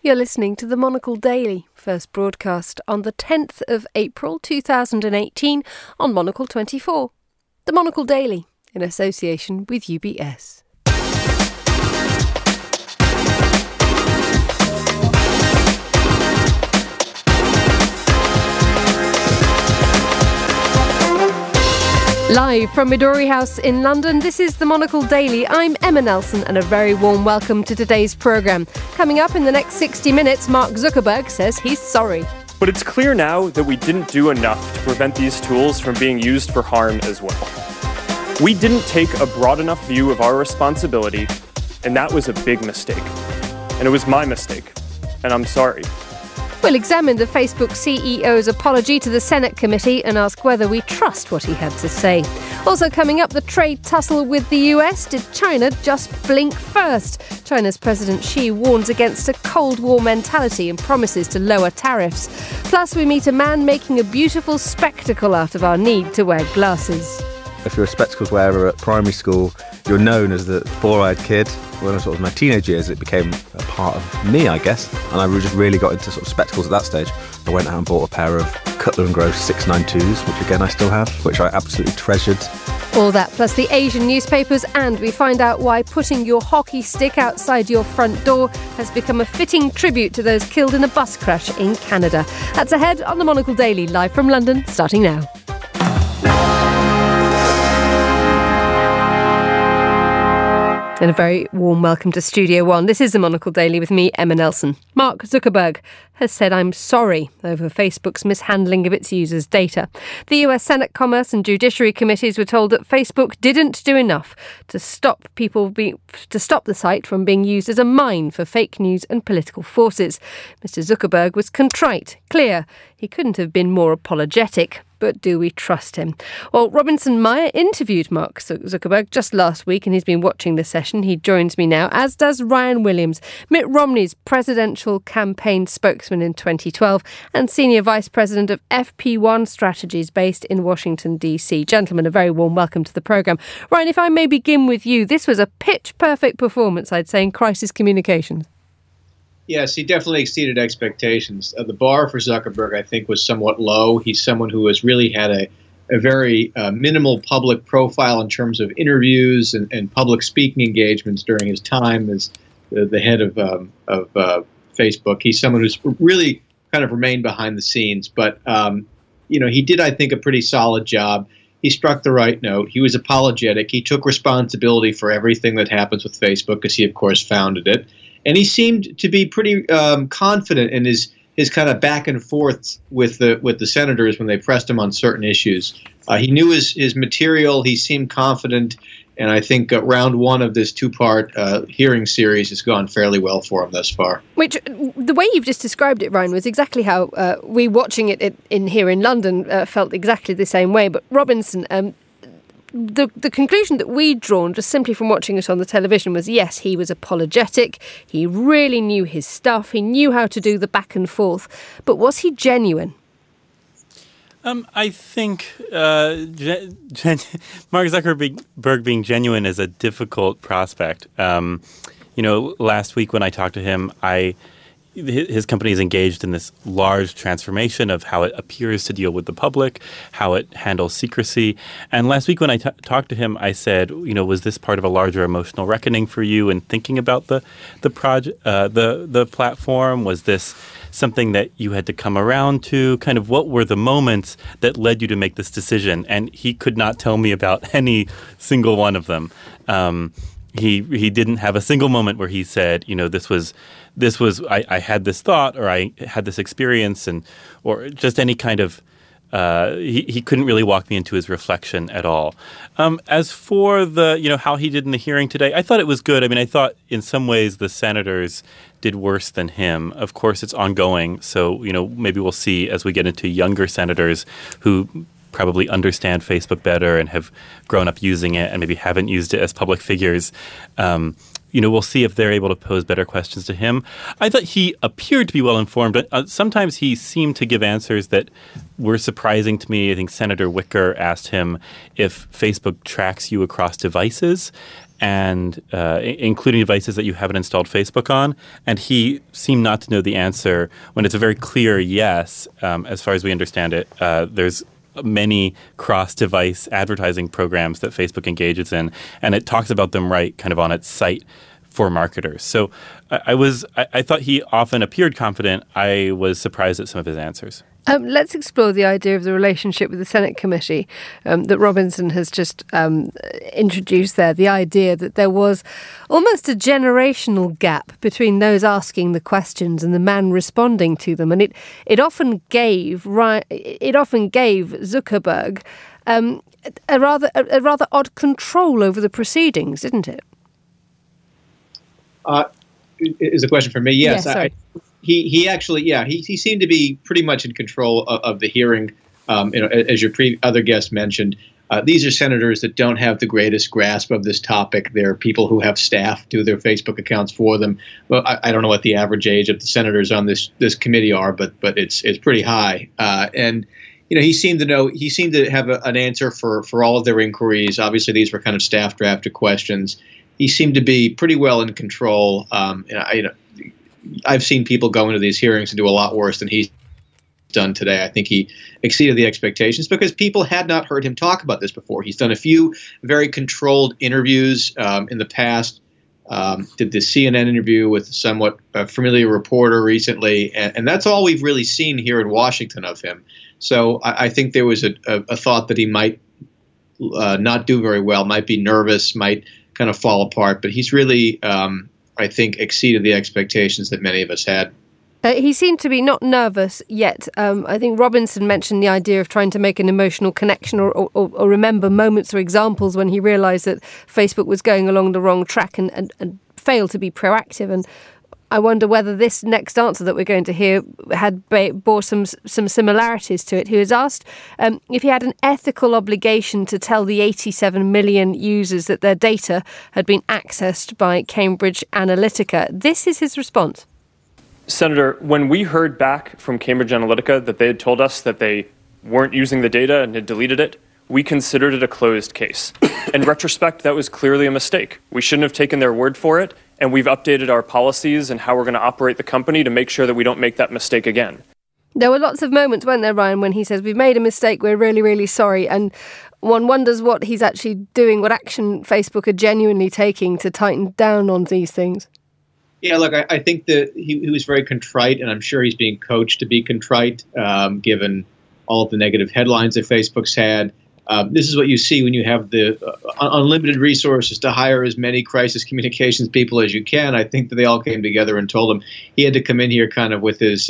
You're listening to the Monocle Daily, first broadcast on the 10th of April 2018 on Monocle 24. The Monocle Daily, in association with UBS. Live from Midori House in London, this is the Monocle Daily. I'm Emma Nelson and a very warm welcome to today's programme. Coming up in the next 60 minutes, Mark Zuckerberg says he's sorry. But it's clear now that we didn't do enough to prevent these tools from being used for harm as well. We didn't take a broad enough view of our responsibility, and that was a big mistake. And it was my mistake, and I'm sorry. We'll examine the Facebook CEO's apology to the Senate committee and ask whether we trust what he had to say. Also coming up, the trade tussle with the US. Did China just blink first? China's President Xi warns against a Cold War mentality and promises to lower tariffs. Plus, we meet a man making a beautiful spectacle out of our need to wear glasses. If you're a spectacles wearer at primary school, you're known as the four-eyed kid. When I was in my teenage years, it became a part of me, I guess. And I just really got into sort of spectacles at that stage. I went out and bought a pair of Cutler & Gross 692s, which again I still have, which I absolutely treasured. All that plus the Asian newspapers, and we find out why putting your hockey stick outside your front door has become a fitting tribute to those killed in a bus crash in Canada. That's ahead on the Monocle Daily, live from London, starting now. And a very warm welcome to Studio One. This is the Monocle Daily with me, Emma Nelson. Mark Zuckerberg has said I'm sorry over Facebook's mishandling of its users' data. The US Senate Commerce and Judiciary Committees were told that Facebook didn't do enough to stop the site from being used as a mine for fake news and political forces. Mr. Zuckerberg was contrite, clear. He couldn't have been more apologetic. But do we trust him? Well, Robinson Meyer interviewed Mark Zuckerberg just last week and he's been watching the session. He joins me now, as does Ryan Williams, Mitt Romney's presidential campaign spokesman in 2012 and senior vice president of FP1 Strategies based in Washington, D.C. Gentlemen, a very warm welcome to the programme. Ryan, if I may begin with you, this was a pitch-perfect performance, I'd say, in crisis communications. Yes, he definitely exceeded expectations. The bar for Zuckerberg, I think, was somewhat low. He's someone who has really had a very minimal public profile in terms of interviews and public speaking engagements during his time as the head of Facebook. He's someone who's really kind of remained behind the scenes. But, he did, I think, a pretty solid job. He struck the right note. He was apologetic. He took responsibility for everything that happens with Facebook because he, of course, founded it. And he seemed to be pretty confident in his kind of back and forth with the senators when they pressed him on certain issues. He knew his material. He seemed confident. And I think round one of this two-part hearing series has gone fairly well for him thus far. Which, the way you've just described it, Ryan, was exactly how we watching it here in London felt exactly the same way. But Robinson, the conclusion that we'd drawn just simply from watching it on the television was, yes, he was apologetic. He really knew his stuff. He knew how to do the back and forth. But was he genuine? I think Mark Zuckerberg being genuine is a difficult prospect. Last week when I talked to him, his company is engaged in this large transformation of how it appears to deal with the public, how it handles secrecy. And last week when I talked to him, I said, was this part of a larger emotional reckoning for you in thinking about the project, the platform? Was this something that you had to come around to? Kind of what were the moments that led you to make this decision? And he could not tell me about any single one of them. He didn't have a single moment where he said, this was I had this thought or I had this experience or just any kind of he couldn't really walk me into his reflection at all. As for the how he did in the hearing today, I thought it was good. I mean, I thought in some ways the senators did worse than him. Of course, it's ongoing, so maybe we'll see as we get into younger senators who probably understand Facebook better and have grown up using it and maybe haven't used it as public figures. We'll see if they're able to pose better questions to him. I thought he appeared to be well-informed, but sometimes he seemed to give answers that were surprising to me. I think Senator Wicker asked him if Facebook tracks you across devices. and including devices that you haven't installed Facebook on. And he seemed not to know the answer when it's a very clear yes, as far as we understand it. There's many cross-device advertising programs that Facebook engages in, and it talks about them right kind of on its site for marketers. So I thought he often appeared confident. I was surprised at some of his answers. Let's explore the idea of the relationship with the Senate committee that Robinson has just introduced there, the idea that there was almost a generational gap between those asking the questions and the man responding to them. And it often gave Zuckerberg a rather odd control over the proceedings, didn't it? Is a question for me? Yes. Yeah, He actually, he seemed to be pretty much in control of the hearing. As your other guest mentioned, these are senators that don't have the greatest grasp of this topic. They're people who have staff do their Facebook accounts for them. Well, I don't know what the average age of the senators on this committee are, but it's pretty high. And he seemed to know. He seemed to have an answer for all of their inquiries. Obviously, these were kind of staff drafted questions. He seemed to be pretty well in control. I've seen people go into these hearings and do a lot worse than he's done today. I think he exceeded the expectations because people had not heard him talk about this before. He's done a few very controlled interviews in the past. Did the CNN interview with a somewhat familiar reporter recently, and that's all we've really seen here in Washington of him. So I think there was a thought that he might not do very well, might be nervous, might kind of fall apart, but he's really, I think, exceeded the expectations that many of us had. He seemed to be not nervous yet. I think Robinson mentioned the idea of trying to make an emotional connection or remember moments or examples when he realised that Facebook was going along the wrong track and failed to be proactive. And I wonder whether this next answer that we're going to hear bore some similarities to it. He was asked if he had an ethical obligation to tell the 87 million users that their data had been accessed by Cambridge Analytica. This is his response. Senator, when we heard back from Cambridge Analytica that they had told us that they weren't using the data and had deleted it, we considered it a closed case. In retrospect, that was clearly a mistake. We shouldn't have taken their word for it, and we've updated our policies and how we're going to operate the company to make sure that we don't make that mistake again. There were lots of moments, weren't there, Ryan, when he says, we've made a mistake, we're really, really sorry. And one wonders what he's actually doing, what action Facebook are genuinely taking to tighten down on these things. Yeah, look, I think that he was very contrite, and I'm sure he's being coached to be contrite, given all of the negative headlines that Facebook's had. This is what you see when you have the unlimited resources to hire as many crisis communications people as you can. I think that they all came together and told him he had to come in here kind of with his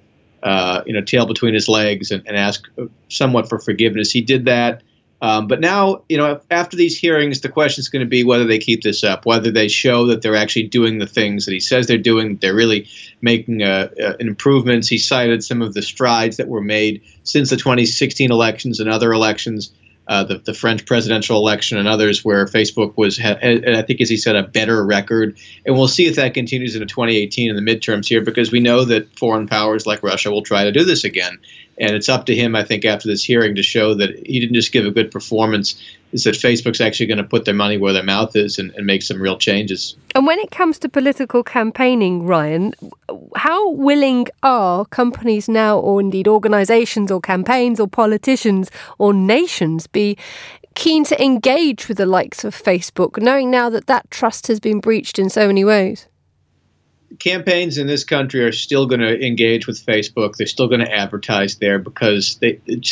tail between his legs and ask somewhat for forgiveness. He did that. But now, after these hearings, the question is going to be whether they keep this up, whether they show that they're actually doing the things that he says they're doing, they're really making improvements. He cited some of the strides that were made since the 2016 elections and other elections, the French presidential election and others, where Facebook and I think, as he said, a better record. And we'll see if that continues into 2018 in the midterms here, because we know that foreign powers like Russia will try to do this again. And it's up to him, I think, after this hearing to show that he didn't just give a good performance, is that Facebook's actually going to put their money where their mouth is and make some real changes. And when it comes to political campaigning, Ryan, how willing are companies now, or indeed organisations or campaigns or politicians or nations, be keen to engage with the likes of Facebook, knowing now that trust has been breached in so many ways? Campaigns in this country are still going to engage with Facebook. They're still going to advertise there because it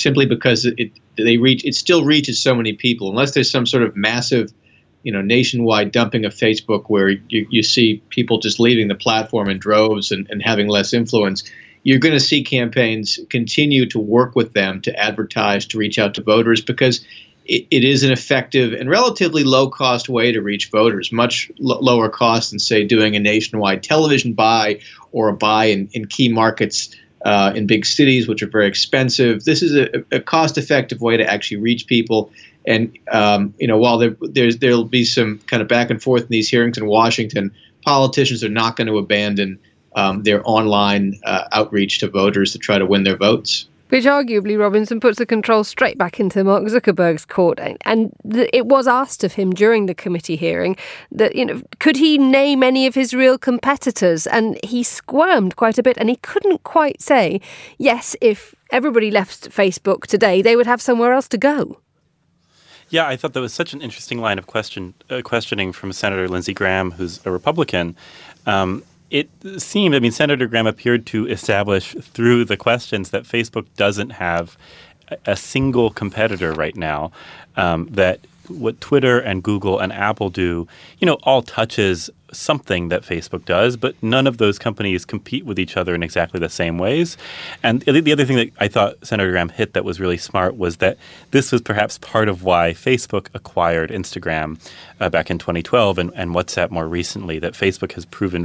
still reaches so many people. Unless there's some sort of massive, nationwide dumping of Facebook where you see people just leaving the platform in droves and having less influence, you're going to see campaigns continue to work with them to advertise, to reach out to voters, because it is an effective and relatively low-cost way to reach voters, much lower cost than, say, doing a nationwide television buy or a buy in key markets in big cities, which are very expensive. This is a cost-effective way to actually reach people. And, while there'll be some kind of back and forth in these hearings in Washington, politicians are not going to abandon their online outreach to voters to try to win their votes. Which arguably, Robinson, puts the control straight back into Mark Zuckerberg's court. And it was asked of him during the committee hearing that, could he name any of his real competitors? And he squirmed quite a bit, and he couldn't quite say, yes, if everybody left Facebook today, they would have somewhere else to go. Yeah, I thought that was such an interesting line of questioning from Senator Lindsey Graham, who's a Republican. It seemed, Senator Graham appeared to establish through the questions that Facebook doesn't have a single competitor right now, that what Twitter and Google and Apple do, all touches something that Facebook does, but none of those companies compete with each other in exactly the same ways. And the other thing that I thought Senator Graham hit that was really smart was that this was perhaps part of why Facebook acquired Instagram back in 2012 and WhatsApp more recently, that Facebook has proven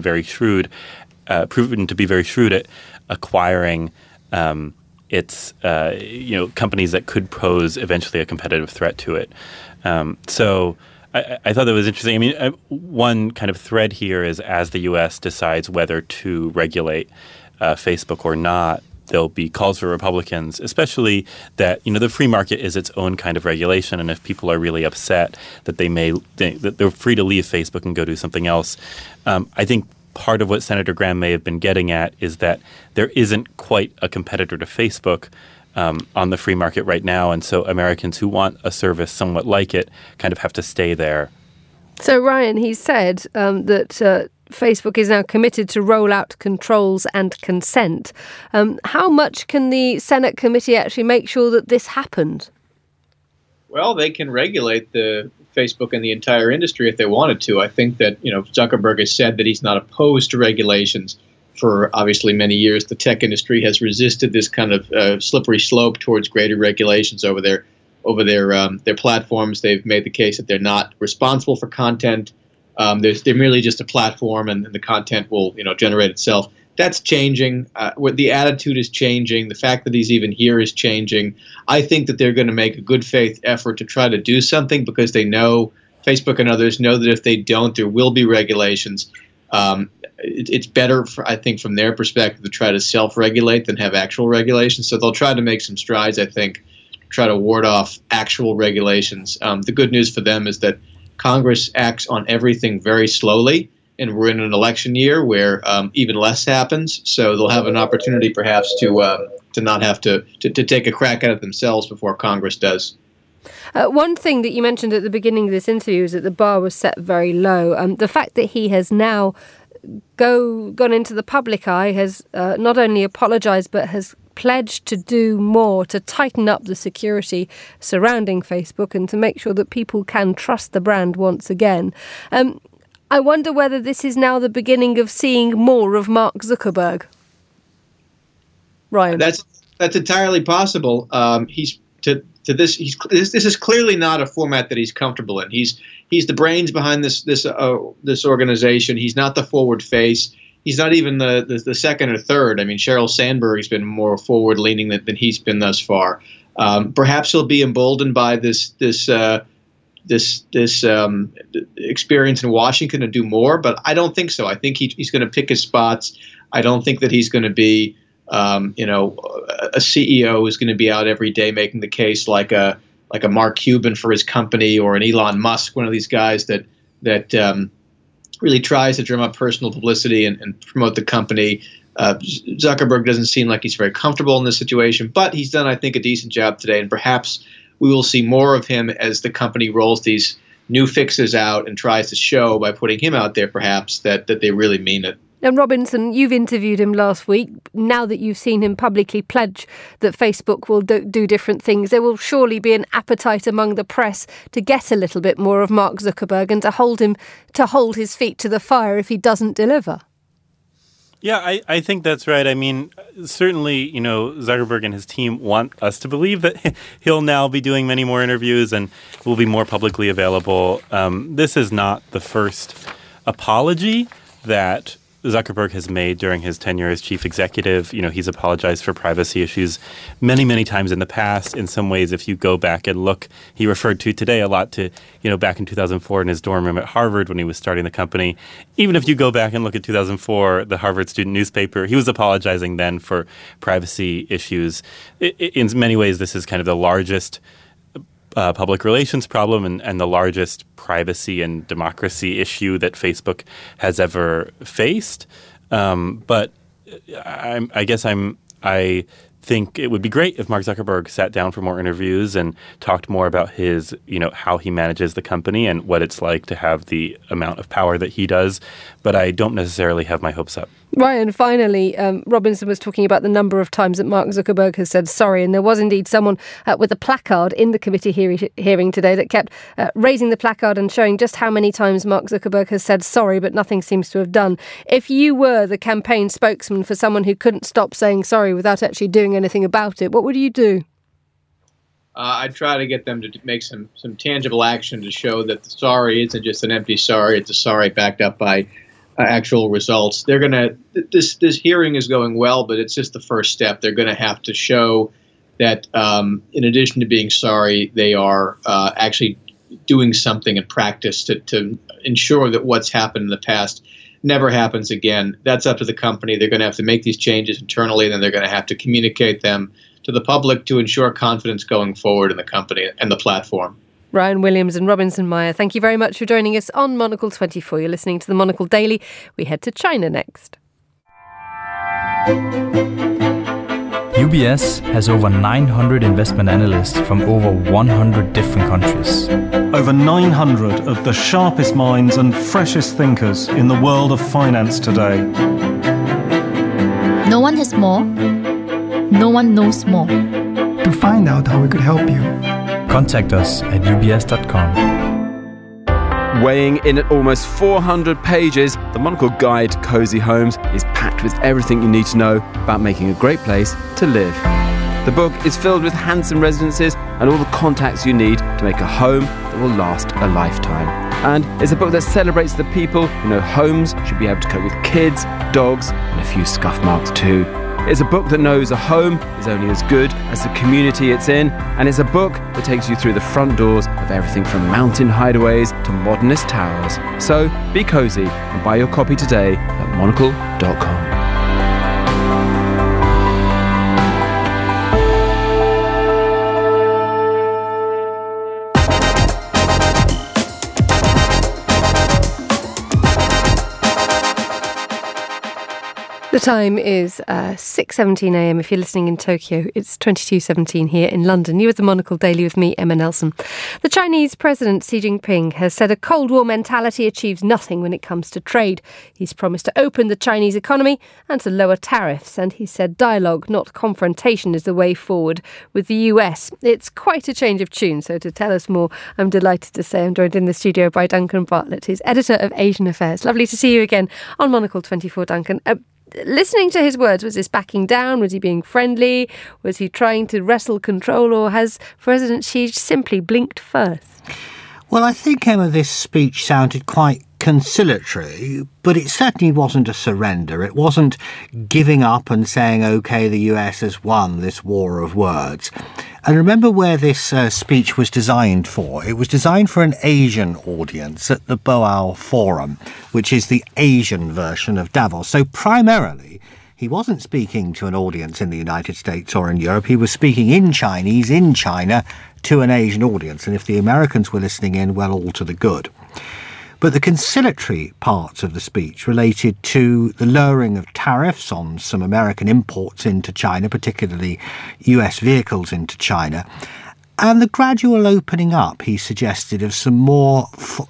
to be very shrewd at acquiring its companies that could pose eventually a competitive threat to it. So I thought that was interesting. One kind of thread here is as the U.S. decides whether to regulate Facebook or not, there'll be calls for Republicans, especially that, the free market is its own kind of regulation. And if people are really upset that that they're free to leave Facebook and go do something else, I think part of what Senator Graham may have been getting at is that there isn't quite a competitor to Facebook on the free market right now. And so Americans who want a service somewhat like it kind of have to stay there. So, Ryan, he said that Facebook is now committed to roll out controls and consent. How much can the Senate committee actually make sure that this happened? Well, they can regulate the Facebook and the entire industry if they wanted to. I think that, Zuckerberg has said that he's not opposed to regulations. For obviously many years, the tech industry has resisted this kind of slippery slope towards greater regulations over their platforms. They've made the case that they're not responsible for content. They're merely just a platform, and the content will generate itself. That's changing. The attitude is changing. The fact that he's even here is changing. I think that they're going to make a good faith effort to try to do something because they know, Facebook and others know, that if they don't, there will be regulations. It's better, I think, from their perspective, to try to self-regulate than have actual regulations. So they'll try to make some strides, I think, to try to ward off actual regulations. The good news for them is that Congress acts on everything very slowly, and we're in an election year where even less happens. So they'll have an opportunity, perhaps, to not have to take a crack at it themselves before Congress does. One thing that you mentioned at the beginning of this interview is that the bar was set very low. The fact that he has now gone into the public eye, has not only apologised but has pledged to do more to tighten up the security surrounding Facebook and to make sure that people can trust the brand once again. I wonder whether this is now the beginning of seeing more of Mark Zuckerberg. Ryan, that's entirely possible. This is clearly not a format that he's comfortable in. He's the brains behind this organization. He's not the forward face. He's not even the second or third. Sheryl Sandberg's been more forward leaning than he's been thus far. Perhaps he'll be emboldened by this experience in Washington to do more, but I don't think so. I think he's going to pick his spots. I don't think that he's going to be a CEO who's going to be out every day making the case like a Mark Cuban for his company, or an Elon Musk, one of these guys that really tries to drum up personal publicity and promote the company. Zuckerberg doesn't seem like he's very comfortable in this situation, but he's done, I think, a decent job today, and perhaps we will see more of him as the company rolls these new fixes out and tries to show by putting him out there, perhaps, that they really mean it. And Robinson, you've interviewed him last week. Now that you've seen him publicly pledge that Facebook will do different things, there will surely be an appetite among the press to get a little bit more of Mark Zuckerberg and to hold his feet to the fire if he doesn't deliver. Yeah, I think that's right. Certainly, Zuckerberg and his team want us to believe that he'll now be doing many more interviews and will be more publicly available. This is not the first apology that Zuckerberg has made during his tenure as chief executive. He's apologized for privacy issues many, many times in the past. In some ways, if you go back and look, he referred to today a lot to, back in 2004 in his dorm room at Harvard when he was starting the company. Even if you go back and look at 2004, the Harvard student newspaper, he was apologizing then for privacy issues. In many ways, this is kind of the largest public relations problem and the largest privacy and democracy issue that Facebook has ever faced. But I think it would be great if Mark Zuckerberg sat down for more interviews and talked more about his, how he manages the company and what it's like to have the amount of power that he does. But I don't necessarily have my hopes up. Right, and finally, Robinson was talking about the number of times that Mark Zuckerberg has said sorry, and there was indeed someone with a placard in the committee hearing today that kept raising the placard and showing just how many times Mark Zuckerberg has said sorry, but nothing seems to have done. If you were the campaign spokesman for someone who couldn't stop saying sorry without actually doing anything about it, what would you do? I'd try to get them to make some tangible action to show that the sorry isn't just an empty sorry, it's a sorry backed up by actual results. They're going to, this hearing is going well, but it's just the first step. They're going to have to show that in addition to being sorry, they are actually doing something in practice to ensure that what's happened in the past never happens again. That's up to the company. They're going to have to make these changes internally, and then they're going to have to communicate them to the public to ensure confidence going forward in the company and the platform. Ryan Williams and Robinson Meyer, thank you very much for joining us on Monocle 24. You're listening to the Monocle Daily. We head to China next. UBS has over 900 investment analysts from over 100 different countries. Over 900 of the sharpest minds and freshest thinkers in the world of finance today. No one has more. No one knows more. To find out how we could help you, contact us at ubs.com. Weighing in at almost 400 pages, the Monocle Guide to Cozy Homes is packed with everything you need to know about making a great place to live. The book is filled with handsome residences and all the contacts you need to make a home that will last a lifetime. And it's a book that celebrates the people who know homes should be able to cope with kids, dogs, and a few scuff marks too. It's a book that knows a home is only as good as the community it's in, and it's a book that takes you through the front doors of everything from mountain hideaways to modernist towers. So be cozy and buy your copy today at monocle.com. The time is 6:17 a.m. If you're listening in Tokyo, it's 22:17 here in London. You're at the Monocle Daily with me, Emma Nelson. The Chinese President Xi Jinping has said a Cold War mentality achieves nothing when it comes to trade. He's promised to open the Chinese economy and to lower tariffs, and he said dialogue, not confrontation, is the way forward with the US. It's quite a change of tune, so to tell us more, I'm delighted to say I'm joined in the studio by Duncan Bartlett, who's editor of Asian Affairs. Lovely to see you again on Monocle 24, Duncan. Listening to his words, was this backing down? Was he being friendly? Was he trying to wrestle control? Or has President Xi simply blinked first? Well, I think, Emma, this speech sounded quite conciliatory, but it certainly wasn't a surrender. It wasn't giving up and saying, OK, the US has won this war of words. And remember where this speech was designed for. It was designed for an Asian audience at the Boao Forum, which is the Asian version of Davos. So primarily, he wasn't speaking to an audience in the United States or in Europe. He was speaking in Chinese, in China, to an Asian audience. And if the Americans were listening in, well, all to the good. But the conciliatory parts of the speech related to the lowering of tariffs on some American imports into China, particularly US vehicles into China, and the gradual opening up, he suggested, of some more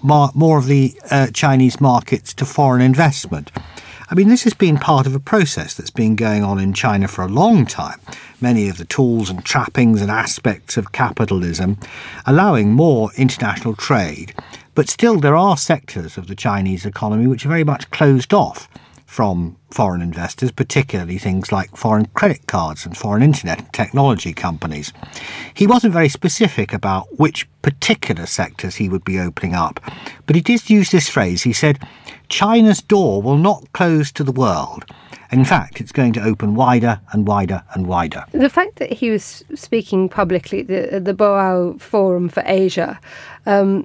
of the Chinese markets to foreign investment. I mean, this has been part of a process that's been going on in China for a long time. Many of the tools and trappings and aspects of capitalism allowing more international trade. But still, there are sectors of the Chinese economy which are very much closed off from foreign investors, particularly things like foreign credit cards and foreign internet and technology companies. He wasn't very specific about which particular sectors he would be opening up, but he did use this phrase. He said, China's door will not close to the world. In fact, it's going to open wider and wider and wider. The fact that he was speaking publicly at the Boao Forum for Asia, the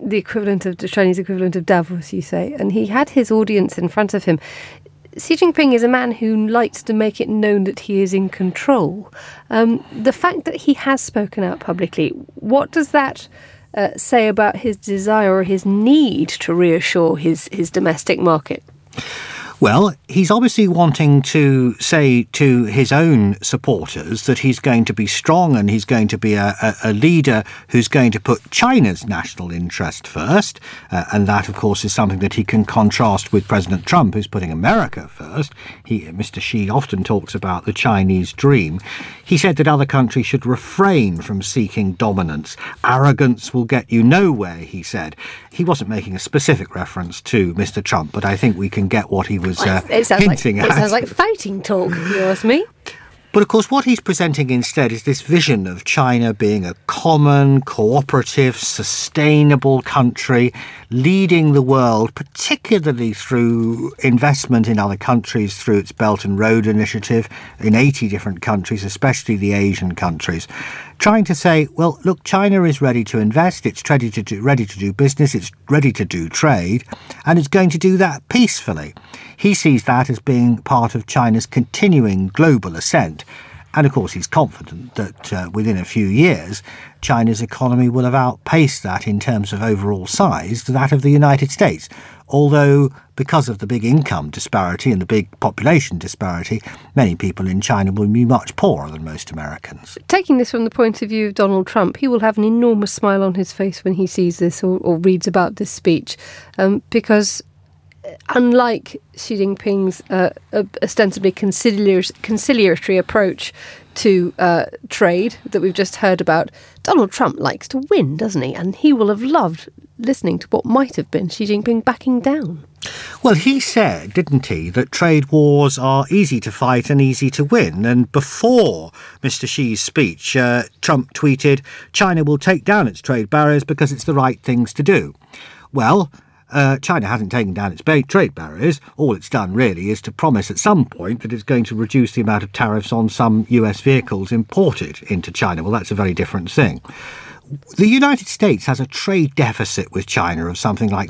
Chinese equivalent of Davos, you say, and he had his audience in front of him. Xi Jinping is a man who likes to make it known that he is in control. The fact that he has spoken out publicly, what does that say about his desire or his need to reassure his domestic market? Well, he's obviously wanting to say to his own supporters that he's going to be strong and he's going to be a leader who's going to put China's national interest first. And that, of course, is something that he can contrast with President Trump, who's putting America first. Mr. Xi often talks about the Chinese dream. He said that other countries should refrain from seeking dominance. Arrogance will get you nowhere, he said. He wasn't making a specific reference to Mr. Trump, but I think we can get what he was hinting at. It sounds like fighting talk, if you ask me. But of course, what he's presenting instead is this vision of China being a common, cooperative, sustainable country, leading the world, particularly through investment in other countries, through its Belt and Road Initiative in 80 different countries, especially the Asian countries. Trying to say, well, look, China is ready to invest, it's ready to do business, it's ready to do trade, and it's going to do that peacefully. He sees that as being part of China's continuing global ascent. And of course, he's confident that within a few years, China's economy will have outpaced that in terms of overall size to that of the United States. Although, because of the big income disparity and the big population disparity, many people in China will be much poorer than most Americans. Taking this from the point of view of Donald Trump, he will have an enormous smile on his face when he sees this or reads about this speech, because unlike Xi Jinping's ostensibly conciliatory approach to trade that we've just heard about, Donald Trump likes to win, doesn't he? And he will have loved listening to what might have been Xi Jinping backing down. Well, he said, didn't he, that trade wars are easy to fight and easy to win. And before Mr. Xi's speech, Trump tweeted, China will take down its trade barriers because it's the right things to do. Well, China hasn't taken down its trade barriers. All it's done really is to promise at some point that it's going to reduce the amount of tariffs on some US vehicles imported into China. Well, that's a very different thing. The United States has a trade deficit with China of something like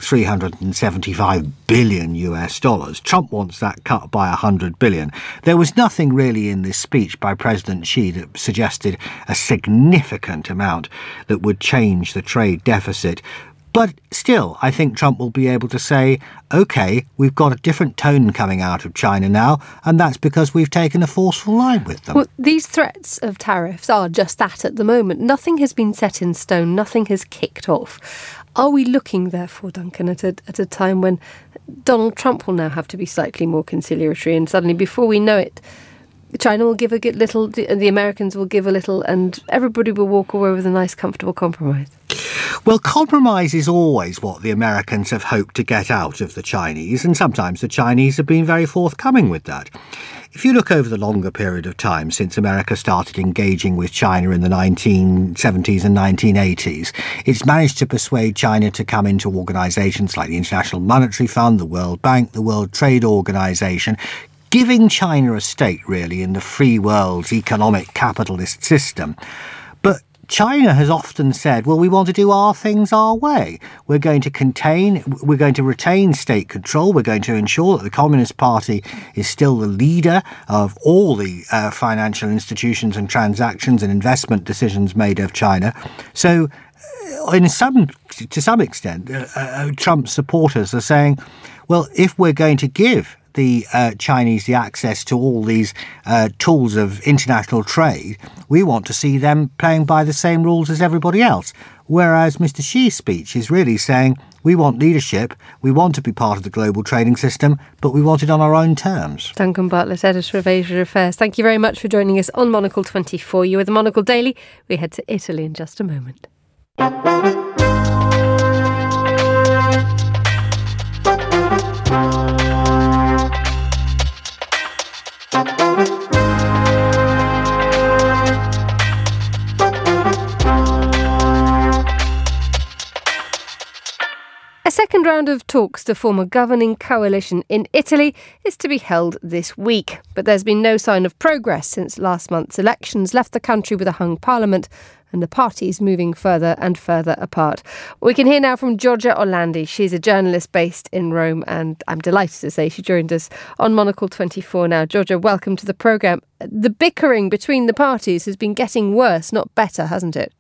$375 billion US. Trump wants that cut by $100 billion. There was nothing really in this speech by President Xi that suggested a significant amount that would change the trade deficit. But still, I think Trump will be able to say, OK, we've got a different tone coming out of China now, and that's because we've taken a forceful line with them. Well, these threats of tariffs are just that at the moment. Nothing has been set in stone. Nothing has kicked off. Are we looking, therefore, Duncan, at a time when Donald Trump will now have to be slightly more conciliatory, and suddenly, before we know it, China will give a little, the Americans will give a little, and everybody will walk away with a nice, comfortable compromise? Well, compromise is always what the Americans have hoped to get out of the Chinese, and sometimes the Chinese have been very forthcoming with that. If you look over the longer period of time since America started engaging with China in the 1970s and 1980s, it's managed to persuade China to come into organisations like the International Monetary Fund, the World Bank, the World Trade Organization, giving China a stake, really, in the free world's economic capitalist system. But China has often said, well, we want to do our things our way. We're going to retain state control. We're going to ensure that the Communist Party is still the leader of all the financial institutions and transactions and investment decisions made of China. So to some extent, Trump's supporters are saying, well, if we're going to give the Chinese the access to all these tools of international trade, we want to see them playing by the same rules as everybody else. Whereas Mr. Xi's speech is really saying, we want leadership, we want to be part of the global trading system, but we want it on our own terms. Duncan Bartlett, editor of Asia Affairs, thank you very much for joining us on Monocle 24. You are the Monocle Daily. We head to Italy in just a moment. A second second round of talks to form a governing coalition in Italy is to be held this week. But there's been no sign of progress since last month's elections left the country with a hung parliament and the parties moving further and further apart. We can hear now from Giorgia Orlandi. She's a journalist based in Rome, and I'm delighted to say she joined us on Monocle 24 now. Giorgia, welcome to the programme. The bickering between the parties has been getting worse, not better, hasn't it?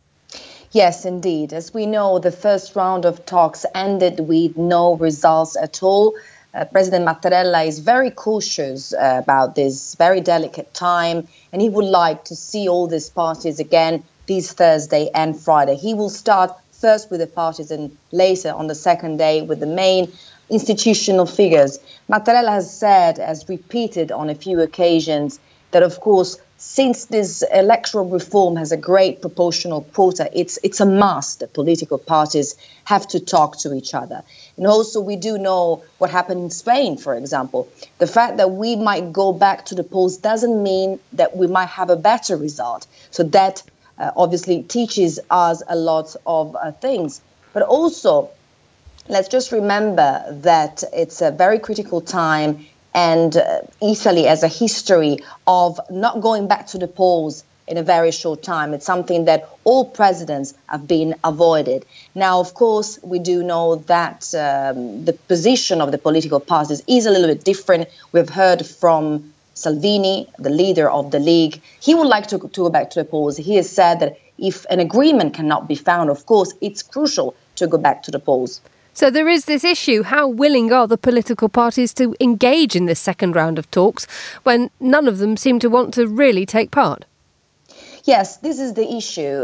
Yes, indeed. As we know, the first round of talks ended with no results at all. President Mattarella is very cautious about this very delicate time, and he would like to see all these parties again this Thursday and Friday. He will start first with the parties and later on the second day with the main institutional figures. Mattarella has repeated on a few occasions that, of course, since this electoral reform has a great proportional quota, it's a must that political parties have to talk to each other. And also we do know what happened in Spain, for example. The fact that we might go back to the polls doesn't mean that we might have a better result. So that obviously teaches us a lot of things. But also, let's just remember that it's a very critical time, and Italy has a history of not going back to the polls in a very short time. It's something that all presidents have been avoided. Now, of course, we do know that the position of the political parties is a little bit different. We've heard from Salvini, the leader of the League. He would like to go back to the polls. He has said that if an agreement cannot be found, of course, it's crucial to go back to the polls. So there is this issue. How willing are the political parties to engage in this second round of talks when none of them seem to want to really take part? Yes, this is the issue.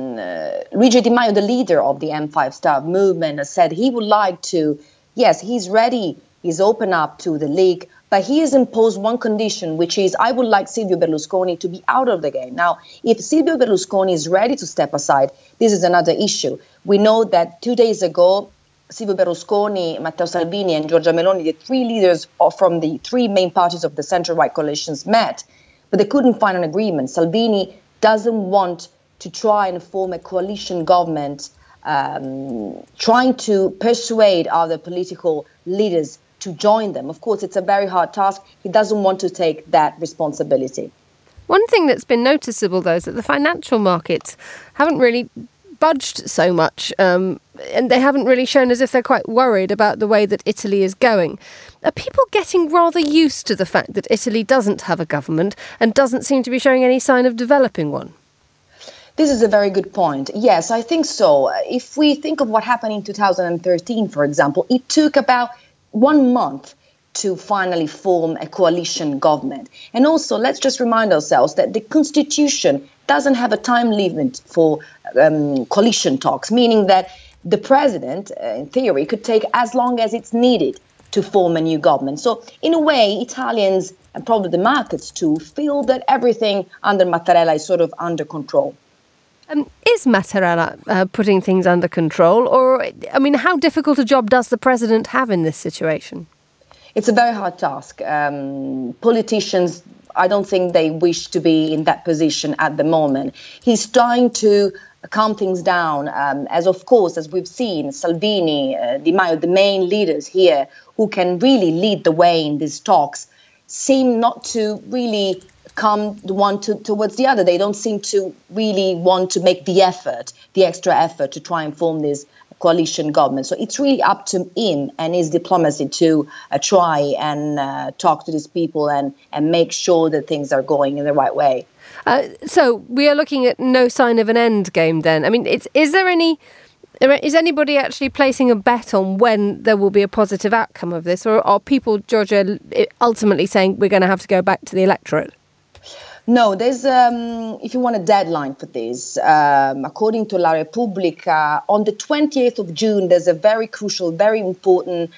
Luigi Di Maio, the leader of the M5 Star movement, has said he would like to, yes, he's ready, he's open up to the League, but he has imposed one condition, which is, I would like Silvio Berlusconi to be out of the game. Now, if Silvio Berlusconi is ready to step aside, this is another issue. We know that 2 days ago, Silvio Berlusconi, Matteo Salvini and Giorgia Meloni, the three leaders from the three main parties of the centre-right coalitions, met, but they couldn't find an agreement. Salvini doesn't want to try and form a coalition government, trying to persuade other political leaders to join them. Of course, it's a very hard task. He doesn't want to take that responsibility. One thing that's been noticeable, though, is that the financial markets haven't really budged so much, and they haven't really shown as if they're quite worried about the way that Italy is going. Are people getting rather used to the fact that Italy doesn't have a government and doesn't seem to be showing any sign of developing one? This is a very good point. Yes, I think so. If we think of what happened in 2013, for example, it took about 1 month to finally form a coalition government. And also, let's just remind ourselves that the Constitution doesn't have a time limit for coalition talks, meaning that the president, in theory, could take as long as it's needed to form a new government. So, in a way, Italians, and probably the markets too, feel that everything under Mattarella is sort of under control. Is Mattarella putting things under control? Or, I mean, how difficult a job does the president have in this situation? It's a very hard task. Politicians, I don't think they wish to be in that position at the moment. He's trying to calm things down, as we've seen, Salvini, Di Maio, the main leaders here who can really lead the way in these talks, seem not to really come the one towards the other. They don't seem to really want to make the extra effort to try and form this coalition government. So it's really up to him and his diplomacy to try and talk to these people and make sure that things are going in the right way. So we are looking at no sign of an end game then. I mean, is anybody actually placing a bet on when there will be a positive outcome of this? Or are people, Giorgia, ultimately saying we're going to have to go back to the electorate? No, there's, if you want a deadline for this, according to La Repubblica, on the 28th of June, there's a very crucial, very important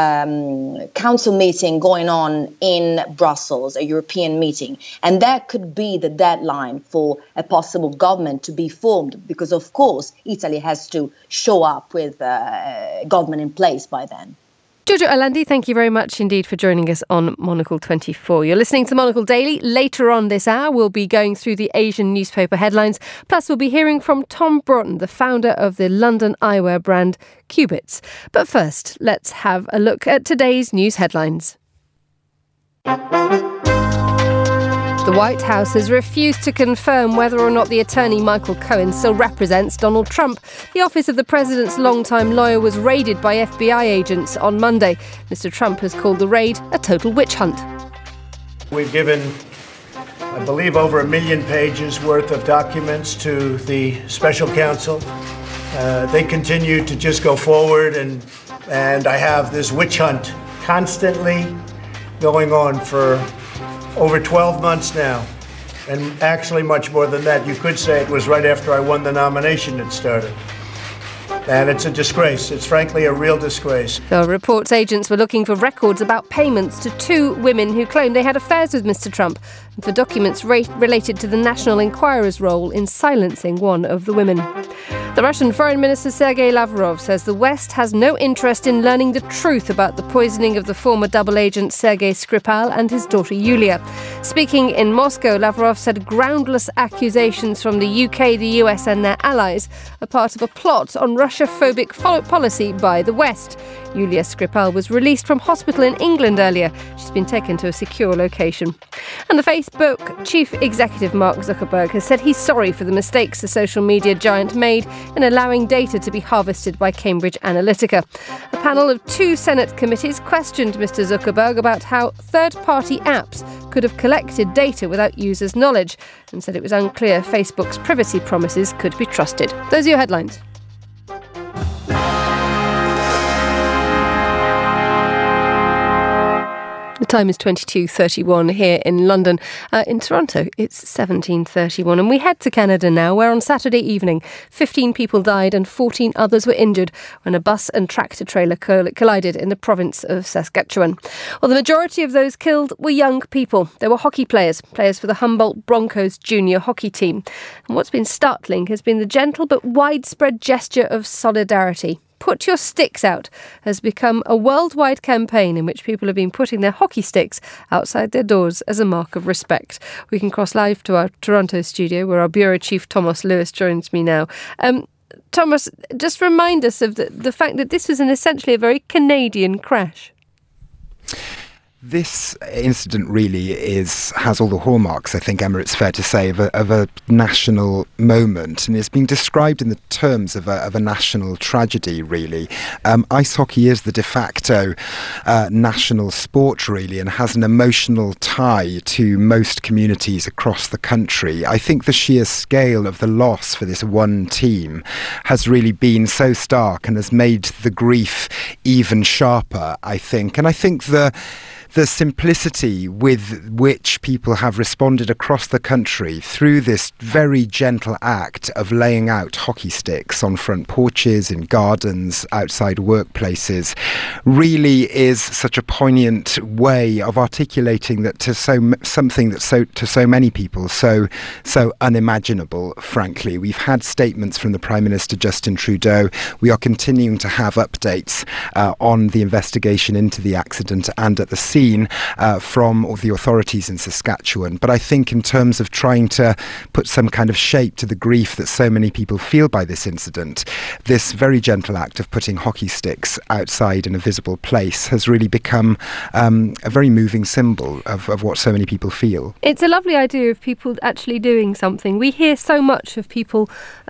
council meeting going on in Brussels, a European meeting. And that could be the deadline for a possible government to be formed, because, of course, Italy has to show up with a government in place by then. Jojo Alandi, thank you very much indeed for joining us on Monocle 24. You're listening to Monocle Daily. Later on this hour, we'll be going through the Asian newspaper headlines. Plus, we'll be hearing from Tom Broughton, the founder of the London eyewear brand Cubits. But first, let's have a look at today's news headlines. The White House has refused to confirm whether or not the attorney Michael Cohen still represents Donald Trump. The office of the president's longtime lawyer was raided by FBI agents on Monday. Mr. Trump has called the raid a total witch hunt. We've given, I believe, over 1 million pages worth of documents to the special counsel. They continue to just go forward, and I have this witch hunt constantly going on for over 12 months now, and actually much more than that. You could say it was right after I won the nomination it started. And it's a disgrace. It's frankly a real disgrace. The reports agents were looking for records about payments to 2 women who claimed they had affairs with Mr. Trump, and for documents related to the National Enquirer's role in silencing one of the women. The Russian Foreign Minister Sergei Lavrov says the West has no interest in learning the truth about the poisoning of the former double agent Sergei Skripal and his daughter Yulia. Speaking in Moscow, Lavrov said groundless accusations from the UK, the US and their allies are part of a plot on Russia-phobic policy by the West. Yulia Skripal was released from hospital in England earlier. She's been taken to a secure location. And the Facebook chief executive Mark Zuckerberg has said he's sorry for the mistakes the social media giant made in allowing data to be harvested by Cambridge Analytica. A panel of 2 Senate committees questioned Mr. Zuckerberg about how third-party apps could have collected data without users' knowledge, and said it was unclear Facebook's privacy promises could be trusted. Those are your headlines. The time is 22:31 here in London. In Toronto, it's 17:31. And we head to Canada now, where on Saturday evening, 15 people died and 14 others were injured when a bus and tractor-trailer collided in the province of Saskatchewan. Well, the majority of those killed were young people. They were hockey players for the Humboldt Broncos junior hockey team. And what's been startling has been the gentle but widespread gesture of solidarity. Put Your Sticks Out has become a worldwide campaign in which people have been putting their hockey sticks outside their doors as a mark of respect. We can cross live to our Toronto studio where our bureau chief Thomas Lewis joins me now. Thomas, just remind us of the fact that this was essentially a very Canadian crash. This incident really has all the hallmarks, I think, Emma, it's fair to say, of a national moment, and it's being described in the terms of a national tragedy, really. Ice hockey is the de facto national sport, really, and has an emotional tie to most communities across the country. I think the sheer scale of the loss for this one team has really been so stark and has made the grief even sharper, I think. And I think the simplicity with which people have responded across the country through this very gentle act of laying out hockey sticks on front porches, in gardens, outside workplaces, really is such a poignant way of articulating that to something that's to so many people so unimaginable, frankly. We've had statements from the Prime Minister Justin Trudeau. We are continuing to have updates on the investigation into the accident and at the scene from the authorities in Saskatchewan. But I think in terms of trying to put some kind of shape to the grief that so many people feel by this incident, this very gentle act of putting hockey sticks outside in a visible place has really become a very moving symbol of what so many people feel. It's a lovely idea of people actually doing something. We hear so much of people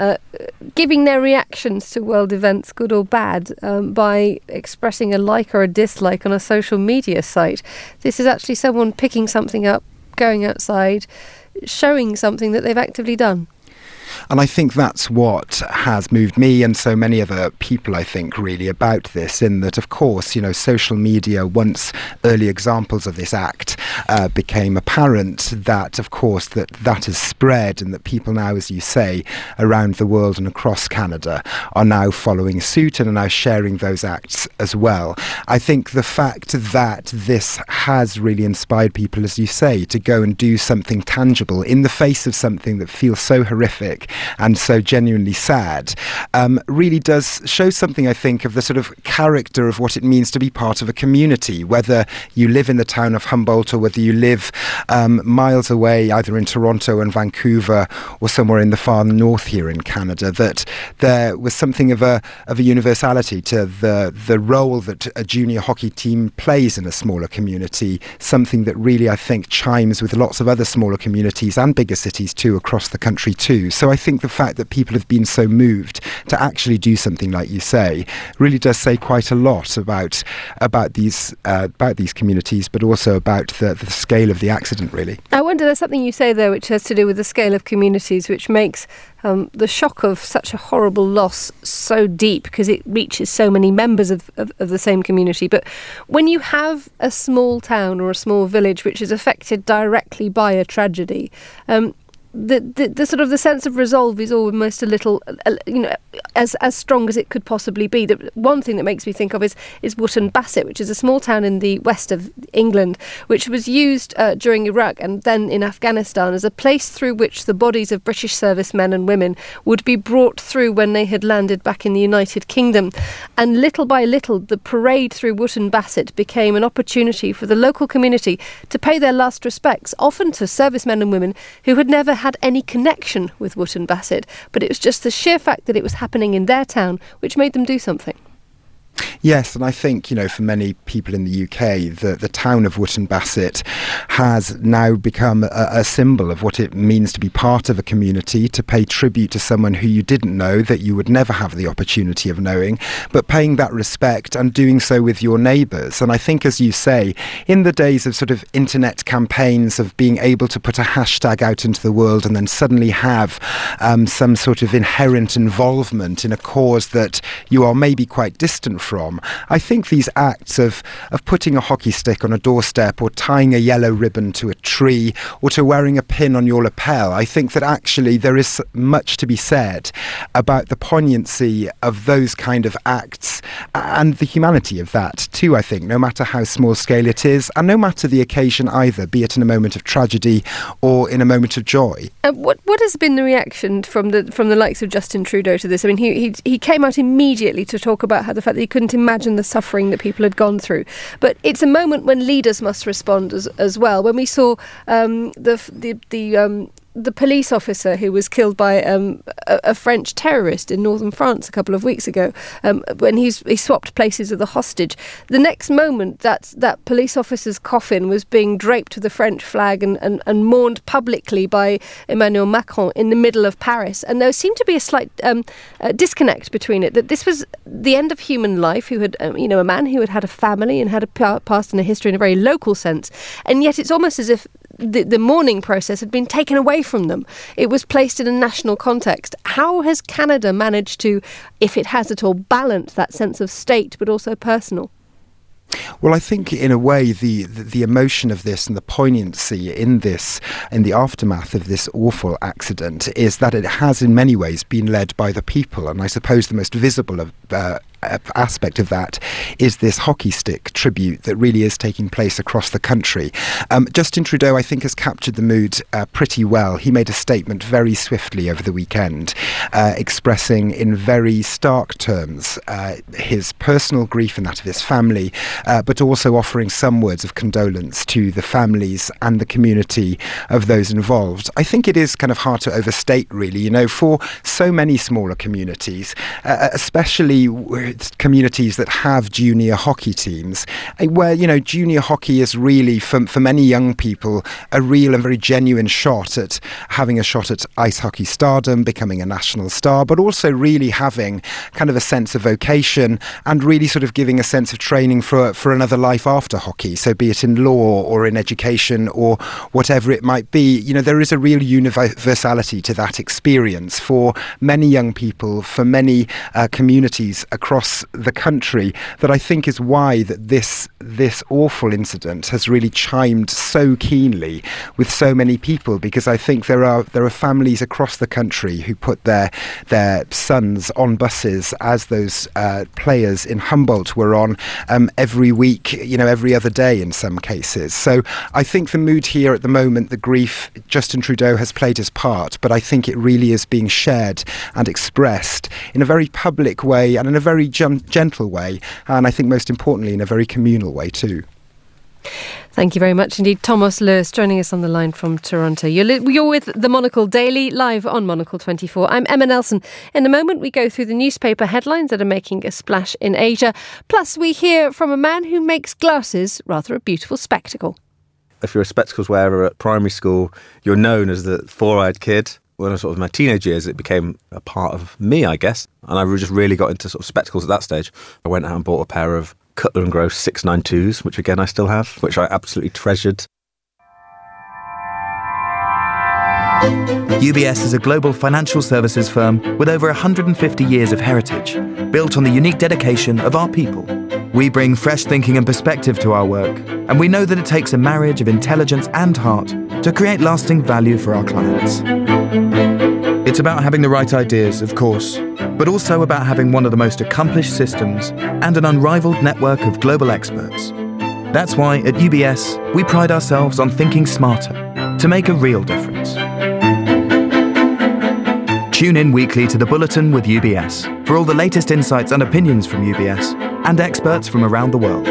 giving their reactions to world events, good or bad, by expressing a like or a dislike on a social media site. This is actually someone picking something up, going outside, showing something that they've actively done. And I think that's what has moved me and so many other people, I think, really about this, in that, of course, social media, once early examples of this act became apparent, that, of course, that has spread and that people now, as you say, around the world and across Canada are now following suit and are now sharing those acts as well. I think the fact that this has really inspired people, as you say, to go and do something tangible in the face of something that feels so horrific tragic and so genuinely sad, really does show something, I think, of the sort of character of what it means to be part of a community, whether you live in the town of Humboldt or whether you live miles away, either in Toronto and Vancouver or somewhere in the far north here in Canada, that there was something of a universality to the role that a junior hockey team plays in a smaller community, something that really, I think, chimes with lots of other smaller communities and bigger cities too across the country too. So I think the fact that people have been so moved to actually do something like you say really does say quite a lot about these communities, but also about the scale of the accident, really. I wonder, there's something you say there which has to do with the scale of communities, which makes the shock of such a horrible loss so deep, because it reaches so many members of the same community. But when you have a small town or a small village which is affected directly by a tragedy, the sort of the sense of resolve is almost a little, as strong as it could possibly be. The one thing that makes me think of is Wootton Bassett, which is a small town in the west of England, which was used during Iraq and then in Afghanistan as a place through which the bodies of British servicemen and women would be brought through when they had landed back in the United Kingdom. And little by little, the parade through Wootton Bassett became an opportunity for the local community to pay their last respects, often to servicemen and women who had never had any connection with Wootton Bassett, but it was just the sheer fact that it was happening in their town which made them do something. Yes, and I think, for many people in the UK, the town of Wootton Bassett has now become a symbol of what it means to be part of a community, to pay tribute to someone who you didn't know, that you would never have the opportunity of knowing, but paying that respect and doing so with your neighbours. And I think, as you say, in the days of sort of internet campaigns, of being able to put a hashtag out into the world and then suddenly have some sort of inherent involvement in a cause that you are maybe quite distant from, I think these acts of putting a hockey stick on a doorstep, or tying a yellow ribbon to a tree, or to wearing a pin on your lapel, I think that actually there is much to be said about the poignancy of those kind of acts and the humanity of that too, I think, no matter how small scale it is, and no matter the occasion either, be it in a moment of tragedy or in a moment of joy. What has been the reaction from the likes of Justin Trudeau to this? I mean, he came out immediately to talk about how the fact that he couldn't imagine the suffering that people had gone through. But it's a moment when leaders must respond as well. When we saw the police officer who was killed by a French terrorist in northern France a couple of weeks ago, when he swapped places with a hostage, the next moment that police officer's coffin was being draped with the French flag and mourned publicly by Emmanuel Macron in the middle of Paris. And there seemed to be a slight disconnect between it, that this was the end of human life, who had, a man who had a family and had a past and a history in a very local sense. And yet it's almost as if the mourning process had been taken away from them. It was placed in a national context. How has Canada managed to, if it has at all, balance that sense of state but also personal? Well, I think in a way the emotion of this and the poignancy in the aftermath of this awful accident is that it has in many ways been led by the people, and I suppose the most visible aspect of that is this hockey stick tribute that really is taking place across the country. Justin Trudeau, I think, has captured the mood pretty well. He made a statement very swiftly over the weekend, expressing in very stark terms his personal grief and that of his family, but also offering some words of condolence to the families and the community of those involved. I think it is kind of hard to overstate, really, for so many smaller communities, especially communities that have junior hockey teams, where, junior hockey is really, for many young people, a real and very genuine shot at having a shot at ice hockey stardom, becoming a national star, but also really having kind of a sense of vocation and really sort of giving a sense of training for another life after hockey. So be it in law or in education or whatever it might be, there is a real universality to that experience for many young people, for many communities across across the country that I think is why that this awful incident has really chimed so keenly with so many people, because I think there are families across the country who put their sons on buses, as those players in Humboldt were on, every week, every other day in some cases. So I think the mood here at the moment, the grief, Justin Trudeau has played his part, but I think it really is being shared and expressed in a very public way and in a very gentle way, and I think most importantly in a very communal way too. Thank you very much indeed. Thomas Lewis joining us on the line from Toronto. You're with the Monocle Daily, live on Monocle 24. I'm Emma Nelson. In a moment, we go through the newspaper headlines that are making a splash in Asia. Plus, we hear from a man who makes glasses rather a beautiful spectacle. If you're a spectacles wearer at primary school, you're known as the four-eyed kid. When I was sort of in my teenage years, it became a part of me, I guess. And I just really got into sort of spectacles at that stage. I went out and bought a pair of Cutler & Gross 692s, which again I still have, which I absolutely treasured. UBS is a global financial services firm with over 150 years of heritage, built on the unique dedication of our people. We bring fresh thinking and perspective to our work, and we know that it takes a marriage of intelligence and heart to create lasting value for our clients. It's about having the right ideas, of course, but also about having one of the most accomplished systems and an unrivaled network of global experts. That's why at UBS, we pride ourselves on thinking smarter to make a real difference. Tune in weekly to The Bulletin with UBS for all the latest insights and opinions from UBS and experts from around the world.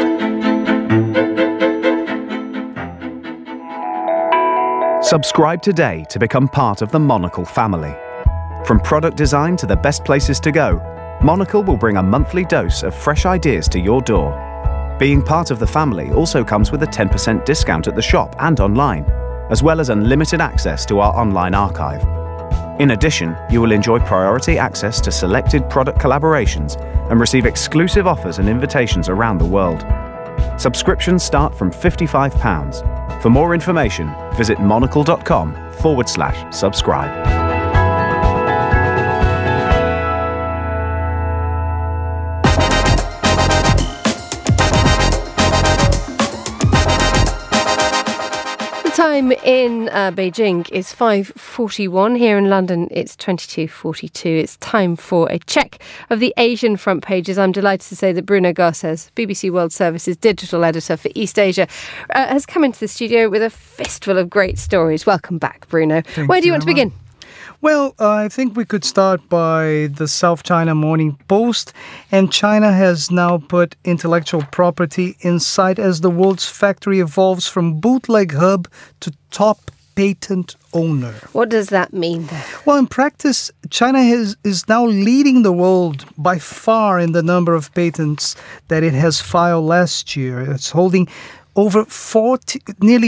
Subscribe today to become part of the Monocle family. From product design to the best places to go, Monocle will bring a monthly dose of fresh ideas to your door. Being part of the family also comes with a 10% discount at the shop and online, as well as unlimited access to our online archive. In addition, you will enjoy priority access to selected product collaborations and receive exclusive offers and invitations around the world. Subscriptions start from £55. For more information, visit monocle.com/subscribe. Time in Beijing is 5:41. Here in London, it's 22:42. It's time for a check of the Asian front pages. I'm delighted to say that Bruno Garces, BBC World Service's digital editor for East Asia, has come into the studio with a fistful of great stories. Welcome back, Bruno. Where do you want to begin? Well, I think we could start by the South China Morning Post. And China has now put intellectual property in sight as the world's factory evolves from bootleg hub to top patent owner. What does that mean then? Well, in practice, China is now leading the world by far in the number of patents that it has filed last year. It's holding over nearly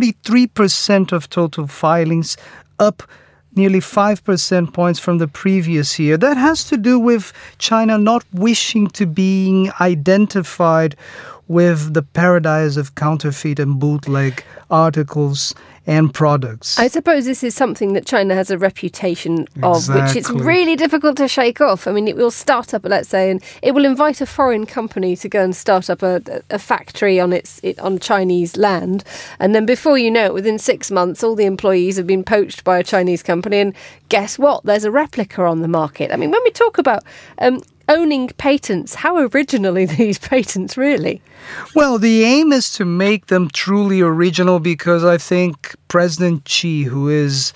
43% of total filings, up nearly 5% points from the previous year. That has to do with China not wishing to be identified with the paradise of counterfeit and bootleg articles and products. I suppose this is something that China has a reputation of, which it's really difficult to shake off. I mean, it will start up, let's say, and it will invite a foreign company to go and start up a factory on Chinese land. And then before you know it, within 6 months, all the employees have been poached by a Chinese company. And guess what? There's a replica on the market. I mean, when we talk about owning patents, how original are these patents really? Well, the aim is to make them truly original, because I think President Xi, who is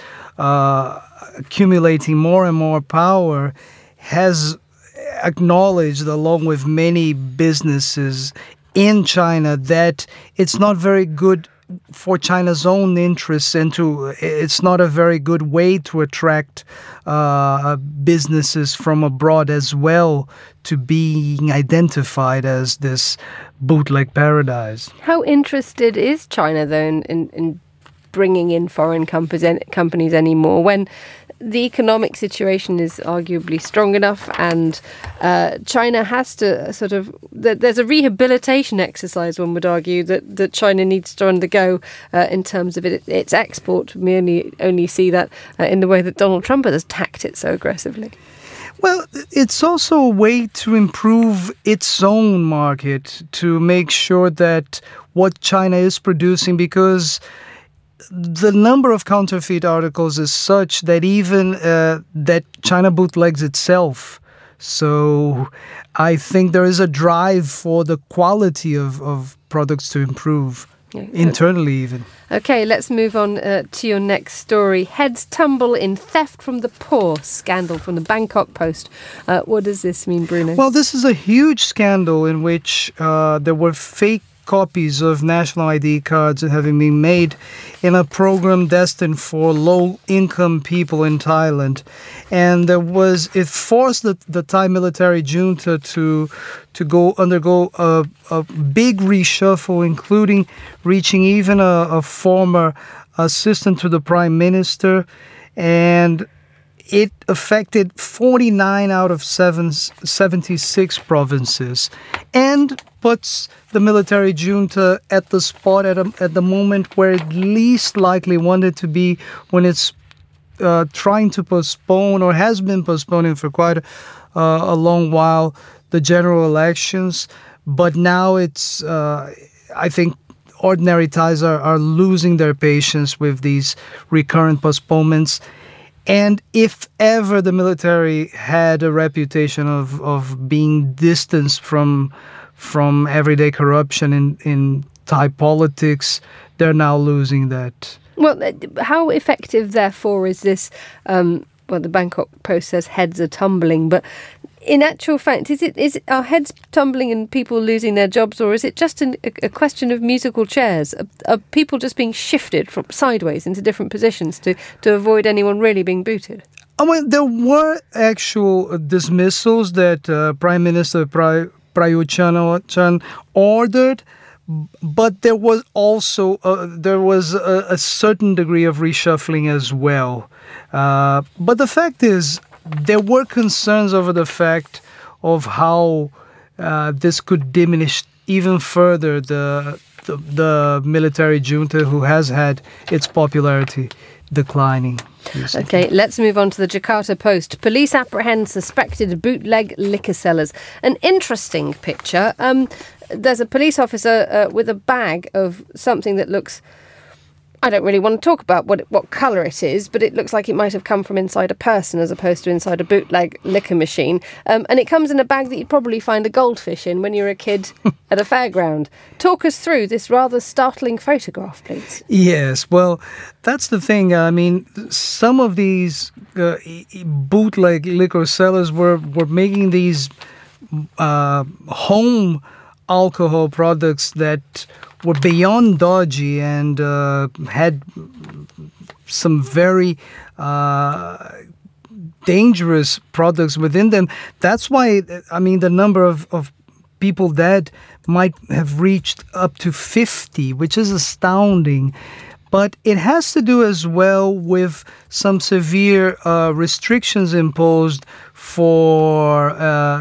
accumulating more and more power, has acknowledged, along with many businesses in China, that it's not very good for China's own interests, and it's not a very good way to attract businesses from abroad as well to being identified as this bootleg paradise. How interested is China, though, in bringing in foreign companies anymore, when the economic situation is arguably strong enough, and China has to there's a rehabilitation exercise, one would argue, that China needs to undergo in terms of its export. We only see that in the way that Donald Trump has attacked it so aggressively. Well, it's also a way to improve its own market, to make sure that what China is producing, because the number of counterfeit articles is such that even that China bootlegs itself. So I think there is a drive for the quality of products to improve. Internally even. Okay, let's move on to your next story. Heads tumble in theft from the poor scandal from the Bangkok Post. What does this mean, Bruno? Well, this is a huge scandal in which there were fake copies of national ID cards having been made in a program destined for low-income people in Thailand. And it forced the Thai military junta to undergo a big reshuffle, including reaching even a former assistant to the prime minister. And it affected 49 out of 76 provinces and puts the military junta at the spot at the moment where it least likely wanted to be when it's trying to postpone, or has been postponing for quite a long while, the general elections. But now it's, I think, ordinary Thais are losing their patience with these recurrent postponements. And if ever the military had a reputation of being distanced from everyday corruption in Thai politics, they're now losing that. Well, how effective, therefore, is this? The Bangkok Post says heads are tumbling, but in actual fact, are heads tumbling and people losing their jobs, or is it just a question of musical chairs? Are people just being shifted from sideways into different positions to avoid anyone really being booted? There were actual dismissals that Prime Minister Prayut Chan ordered, but there was also a certain degree of reshuffling as well. But the fact is, there were concerns over the fact of how this could diminish even further the military junta, who has had its popularity declining. Okay, let's move on to the Jakarta Post. Police apprehend suspected bootleg liquor sellers. An interesting picture. There's a police officer with a bag of something that looks... I don't really want to talk about what colour it is, but it looks like it might have come from inside a person as opposed to inside a bootleg liquor machine. And it comes in a bag that you'd probably find a goldfish in when you're a kid at a fairground. Talk us through this rather startling photograph, please. Yes, well, that's the thing. I mean, some of these bootleg liquor sellers were making these home alcohol products that were beyond dodgy and had some very dangerous products within them. That's why, the number of people dead might have reached up to 50, which is astounding. But it has to do as well with some severe restrictions imposed for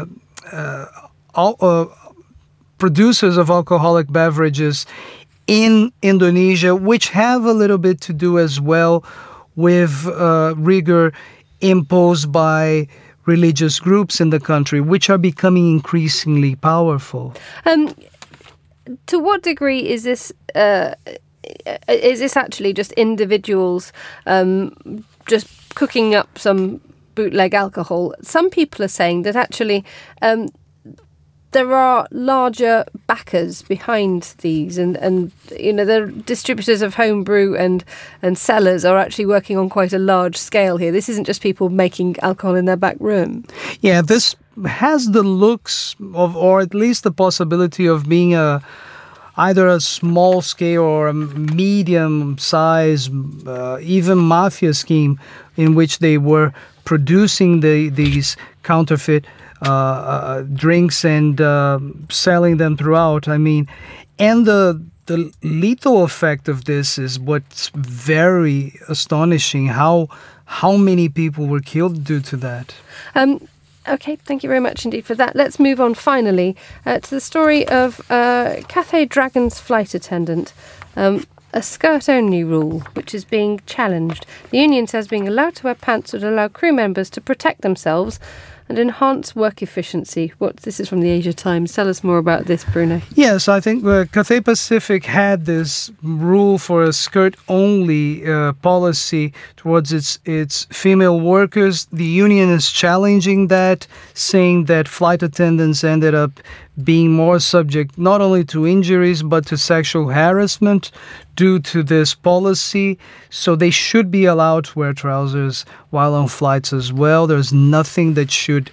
producers of alcoholic beverages in Indonesia, which have a little bit to do as well with rigor imposed by religious groups in the country, which are becoming increasingly powerful. To what degree is this actually just individuals just cooking up some bootleg alcohol? Some people are saying that actually there are larger backers behind these, and the distributors of homebrew and sellers are actually working on quite a large scale here. This isn't just people making alcohol in their back room. Yeah, this has the looks of, or at least the possibility of being either a small scale or a medium size, even mafia scheme in which they were producing these counterfeit drinks and selling them throughout. And the lethal effect of this is what's very astonishing. How many people were killed due to that? Okay, thank you very much indeed for that. Let's move on finally to the story of Cathay Dragon's flight attendant. A skirt-only rule, which is being challenged. The union says being allowed to wear pants would allow crew members to protect themselves and enhance work efficiency. This is from the Asia Times. Tell us more about this, Bruno. Yes, I think Cathay Pacific had this rule for a skirt-only policy towards its female workers. The union is challenging that, saying that flight attendants ended up being more subject not only to injuries but to sexual harassment due to this policy. So they should be allowed to wear trousers while on flights as well. There's nothing that should,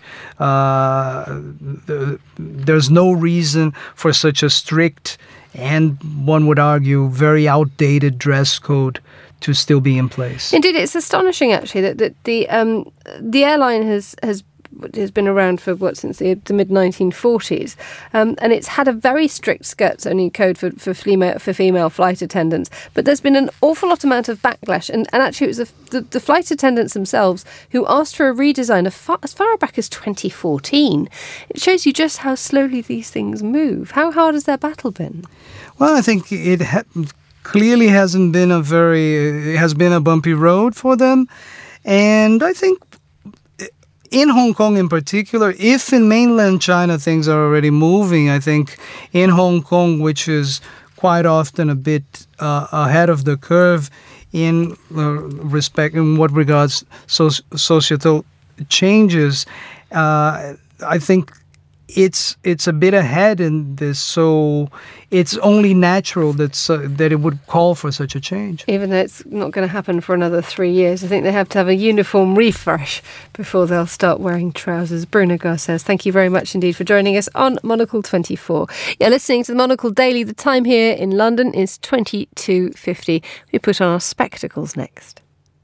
there's no reason for such a strict and, one would argue, very outdated dress code to still be in place. Indeed, it's astonishing actually that the airline has been around for since the mid-1940s, and it's had a very strict skirts-only code for female flight attendants. But there's been an awful amount of backlash, and actually it was the flight attendants themselves who asked for a redesign as far back as 2014. It shows you just how slowly these things move. How hard has their battle been? Well, I think it clearly has been a bumpy road for them, and I think in Hong Kong in particular, if in mainland China things are already moving, I think in Hong Kong, which is quite often a bit ahead of the curve in what regards societal changes, I think it's a bit ahead in this, so it's only natural that it would call for such a change. Even though it's not going to happen for another 3 years, I think they have to have a uniform refresh before they'll start wearing trousers. Bruno Garcés, thank you very much indeed for joining us on Monocle 24. You're listening to the Monocle Daily. The time here in London is 22:50. We put on our spectacles next.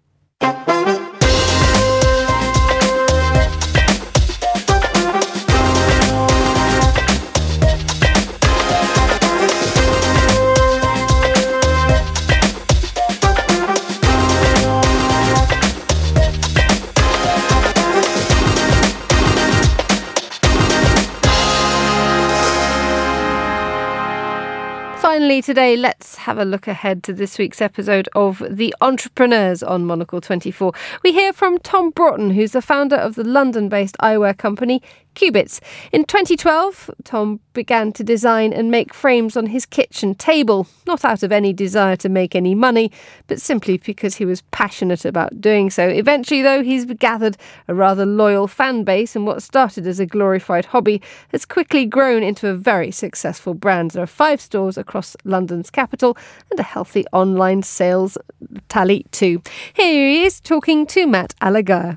Finally today, let's have a look ahead to this week's episode of The Entrepreneurs on Monocle 24. We hear from Tom Broughton, who's the founder of the London-based eyewear company Cubits. In 2012, Tom began to design and make frames on his kitchen table, not out of any desire to make any money, but simply because he was passionate about doing so. Eventually, though, he's gathered a rather loyal fan base, and what started as a glorified hobby has quickly grown into a very successful brand. There are 5 stores across London's capital and a healthy online sales tally too. Here he is talking to Matt Alagar.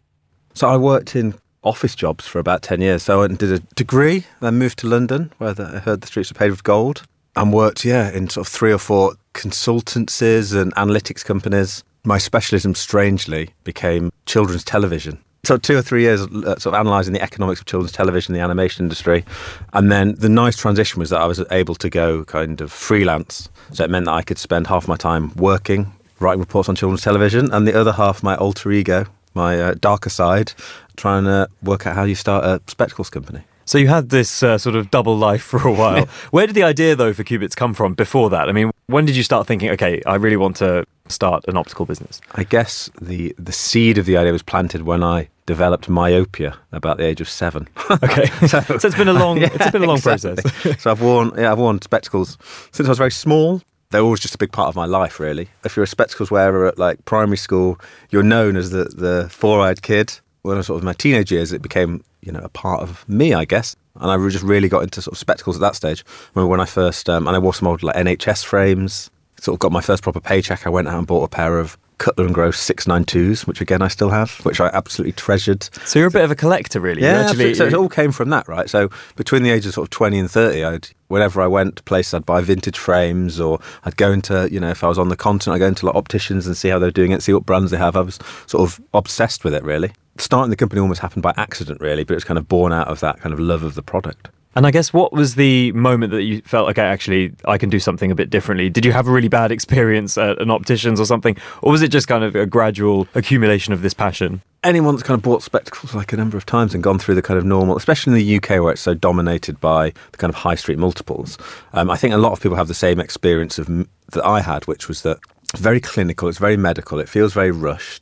So I worked in office jobs for about 10 years. So I went and did a degree, then moved to London, where I heard the streets were paved with gold, and worked, in sort of 3 or 4 consultancies and analytics companies. My specialism, strangely, became children's television. So 2 or 3 years sort of analysing the economics of children's television, the animation industry. And then the nice transition was that I was able to go kind of freelance. So it meant that I could spend half my time working, writing reports on children's television, and the other half, my alter ego, my darker side, trying to work out how you start a spectacles company. So you had this sort of double life for a while. Where did the idea, though, for Cubits come from before that? I mean, when did you start thinking, okay, I really want to start an optical business? I guess the seed of the idea was planted when I developed myopia about the age of 7. Okay, so it's been a long, process. So I've worn spectacles since I was very small. They're always just a big part of my life, really. If you're a spectacles wearer at like primary school, you're known as the 4-eyed kid. When I was sort of in my teenage years, it became a part of me, I guess. And I just really got into sort of spectacles at that stage. I remember when I first, and I wore some old like NHS frames. Sort of got my first proper paycheck. I went out and bought a pair of Cutler & Gross 692s, which again I still have, which I absolutely treasured. So you're a bit of a collector, really. Yeah, actually, so it all came from that, right? So between the ages of sort of 20 and 30, whenever I went to places, I'd buy vintage frames, or I'd go into, if I was on the continent, I'd go into like opticians and see how they're doing it, see what brands they have. I was sort of obsessed with it, really. Starting the company almost happened by accident, really, but it was kind of born out of that kind of love of the product. And I guess what was the moment that you felt, okay, actually, I can do something a bit differently? Did you have a really bad experience at an optician's or something? Or was it just kind of a gradual accumulation of this passion? Anyone that's kind of bought spectacles like a number of times and gone through the kind of normal, especially in the UK where it's so dominated by the kind of high street multiples, I think a lot of people have the same experience that I had, which was that it's very clinical, it's very medical, it feels very rushed.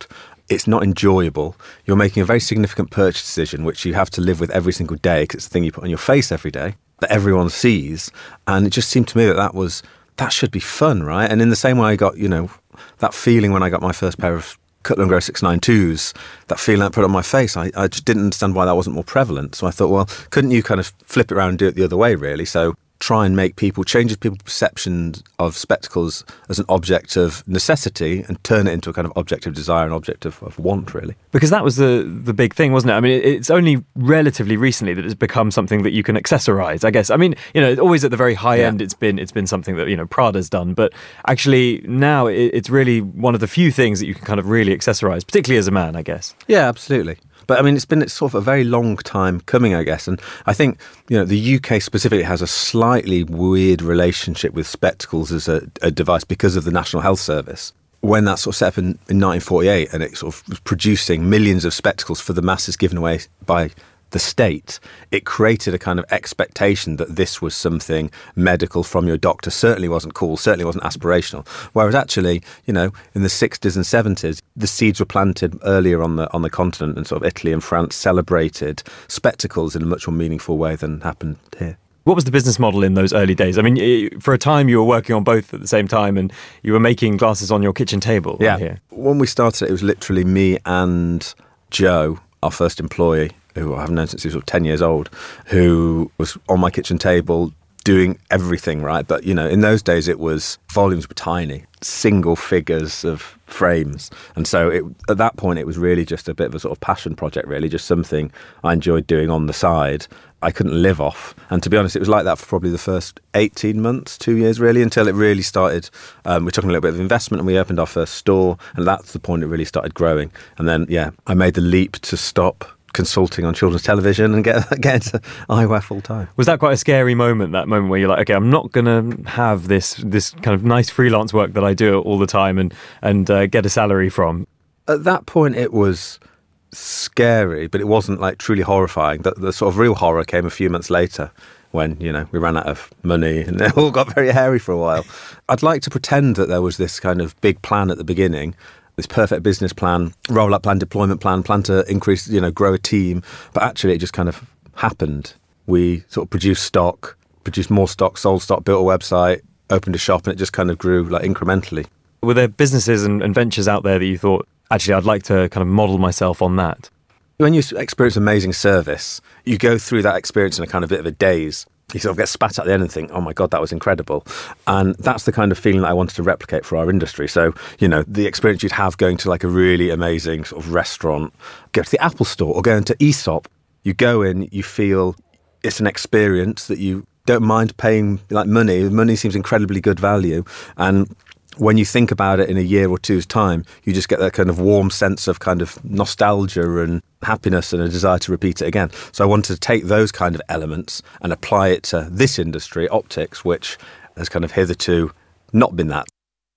it's not enjoyable. You're making a very significant purchase decision, which you have to live with every single day because it's the thing you put on your face every day that everyone sees. And it just seemed to me that should be fun, right? And in the same way I got, that feeling when I got my first pair of Cutler & Grow 692s, that feeling I put on my face, I just didn't understand why that wasn't more prevalent. So I thought, well, couldn't you kind of flip it around and do it the other way, really? So try and change people's perceptions of spectacles as an object of necessity and turn it into a kind of object of desire and object of want, really. Because that was the big thing, wasn't it? I mean, it's only relatively recently that it's become something that you can accessorize, I guess. I mean, always at the very high end, it's been something that, Prada's done. But actually now it's really one of the few things that you can kind of really accessorize, particularly as a man, I guess. Yeah, absolutely. But I mean, it's been sort of a very long time coming, I guess. And I think, the UK specifically has a slightly weird relationship with spectacles as a device because of the National Health Service. When that sort of set up in 1948 and it sort of was producing millions of spectacles for the masses given away by the state, it created a kind of expectation that this was something medical from your doctor. Certainly wasn't cool, certainly wasn't aspirational. Whereas actually, in the 60s and 70s, the seeds were planted earlier on the continent, and sort of Italy and France celebrated spectacles in a much more meaningful way than happened here. What was the business model in those early days? I mean, for a time you were working on both at the same time and you were making glasses on your kitchen table. Yeah. Here. When we started, it was literally me and Joe, our first employee, who I haven't known since he was sort of 10 years old, who was on my kitchen table doing everything, right? But, in those days volumes were tiny, single figures of frames. And so at that point, it was really just a bit of a sort of passion project, really, just something I enjoyed doing on the side. I couldn't live off. And to be honest, it was like that for probably the first 18 months, 2 years really, until it really started. We took a little bit of investment and we opened our first store. And that's the point it really started growing. And then, I made the leap to stop consulting on children's television and get into eyewear full time. Was that quite a scary moment, that moment where you're like, okay, I'm not going to have this kind of nice freelance work that I do all the time and get a salary from? At that point, it was scary, but it wasn't like truly horrifying. The sort of real horror came a few months later when, we ran out of money and it all got very hairy for a while. I'd like to pretend that there was this kind of big plan at the beginning, this perfect business plan, roll-up plan, deployment plan to increase, grow a team. But actually, it just kind of happened. We sort of produced more stock, sold stock, built a website, opened a shop, and it just kind of grew like incrementally. Were there businesses and ventures out there that you thought, actually, I'd like to kind of model myself on that? When you experience amazing service, you go through that experience in a kind of bit of a daze. You sort of get spat at the end and think, oh my God, that was incredible. And that's the kind of feeling that I wanted to replicate for our industry. So, the experience you'd have going to like a really amazing sort of restaurant, go to the Apple store or going to Aesop. You go in, you feel it's an experience that you don't mind paying like money. Money seems incredibly good value. And when you think about it in a year or two's time, you just get that kind of warm sense of kind of nostalgia and happiness and a desire to repeat it again. So I wanted to take those kind of elements and apply it to this industry, optics, which has kind of hitherto not been that.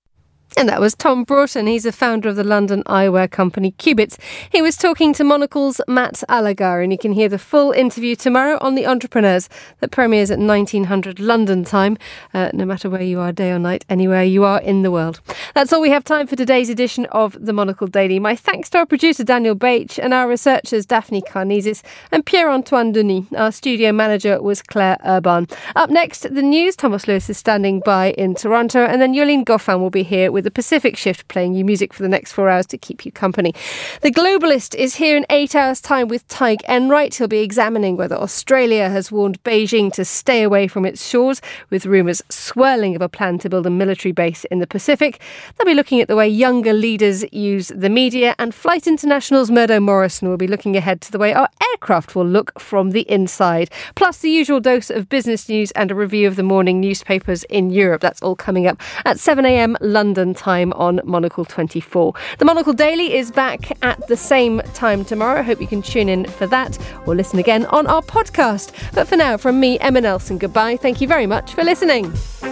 And that was Tom Broughton. He's the founder of the London eyewear company Cubits. He was talking to Monocle's Matt Alagar, and you can hear the full interview tomorrow on The Entrepreneurs that premieres at 1900 London time, no matter where you are, day or night, anywhere you are in the world. That's all we have time for today's edition of The Monocle Daily. My thanks to our producer Daniel Bache and our researchers Daphne Carnesis and Pierre-Antoine Denis. Our studio manager was Claire Urban. Up next, the news. Thomas Lewis is standing by in Toronto, and then Yolene Goffin will be here with the Pacific Shift, playing you music for the next 4 hours to keep you company. The Globalist is here in 8 hours' time with Tyke Enright. He'll be examining whether Australia has warned Beijing to stay away from its shores, with rumours swirling of a plan to build a military base in the Pacific. They'll be looking at the way younger leaders use the media, and Flight International's Murdo Morrison will be looking ahead to the way our aircraft will look from the inside. Plus the usual dose of business news and a review of the morning newspapers in Europe. That's all coming up at 7 a.m. London time on Monocle 24. The Monocle Daily is back at the same time tomorrow. I hope you can tune in for that or listen again on our podcast. But for now, from me, Emma Nelson, goodbye. Thank you very much for listening.